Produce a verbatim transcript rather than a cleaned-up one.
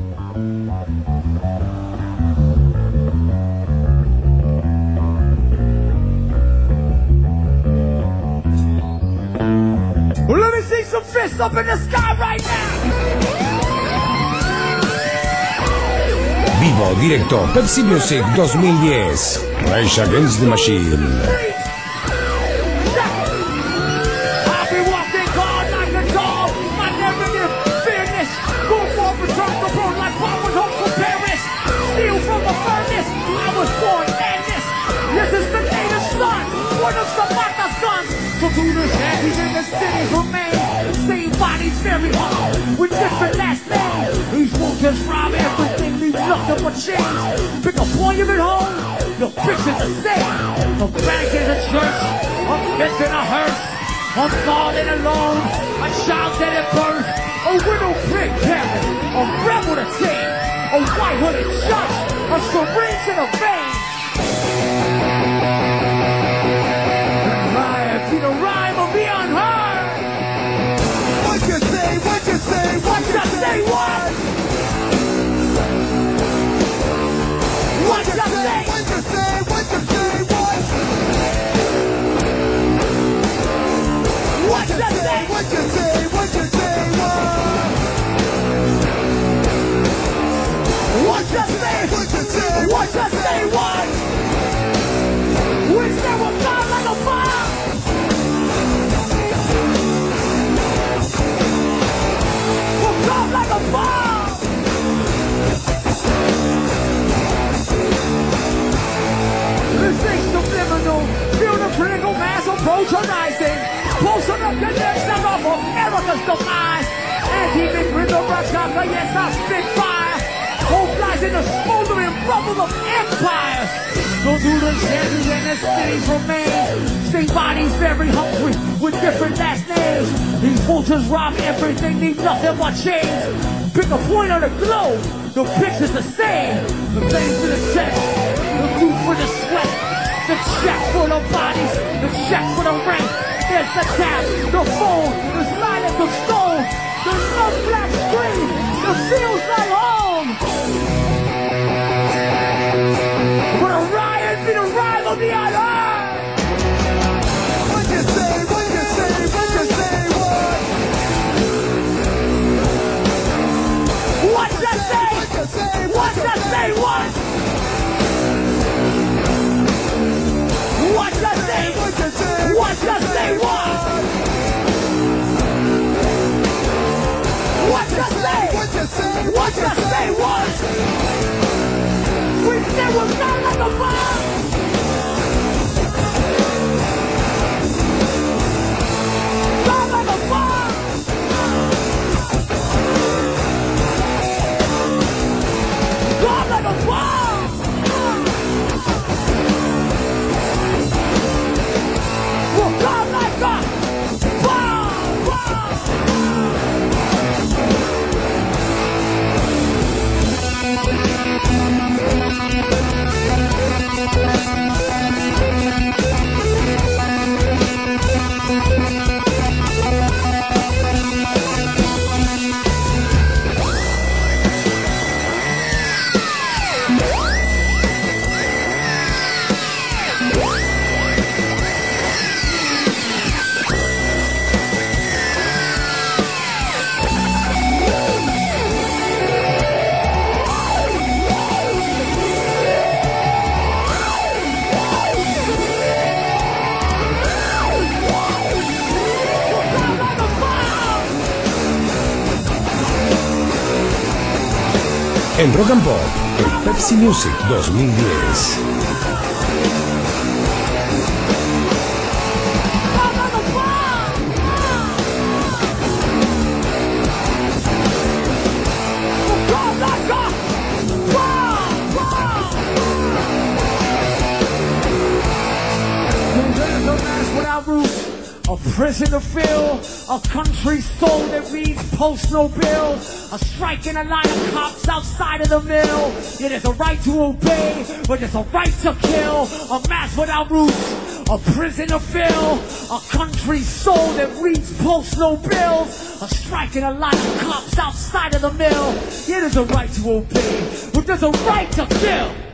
Well, let me see some fists up in the sky right now. Vivo, directo, Pepsi Music dos mil diez. Rage Against the Machine. So through the shanties and the cities remain, same bodies very hard with different last names. These wolves rob everything, leave nothing but chains. Pick a point of it home, your picture's the same. A bank is a church, a kiss in a hearse, a falling alone, a child dead at birth, a widow pig parent, a rebel to tame, a white hooded judge, a syringe in a vein. See the rhyme of the unheard. What you say, what you say, what you say, what? What you say, what you say, what you say, what? What you say, what you say, what you say, what? What you say, what you say, what you say, what? We say we're gone like a bomb. Come like a bomb! This ain't subliminal. Feel the critical mass approach arising. Close enough to next level of America's demise. Anti-Mick rhythm rush up against our spitfire. Hope lies in the smoldering rubble of empires. Go through the shanties and the cities remain. Same bodies very hungry with different last names. These vultures rob everything, need nothing but chains. Pick a point on the globe, the picture's the same. The vein for the chest, the loot for the sweat, the check for the bodies, the check for the rent. There's the tap, the phone, the silence of stone, the love black screen, the feels like home. But a riot be the rhyme of the unheard. What you say, what you say, what you say, what? What you say, what you say, what you say, what? What you say, what you say, what you say, what? What you say, what you say, what you say, what? We say we're not like a bomb. Not like a bomb. Not like a bomb. We'll come like a bomb. En Rock and Pop, el Pepsi Music dos mil diez. A prison to fill, a country soul that reads post no bill, a strike in a line of cops outside of the mill. It is a right to obey, but it's a right to kill. A mass without roots, a prison to fill, a country soul that reads post no bills, a strike and a line of cops outside of the mill. Yeah, there's a right to obey, but there's a right to kill.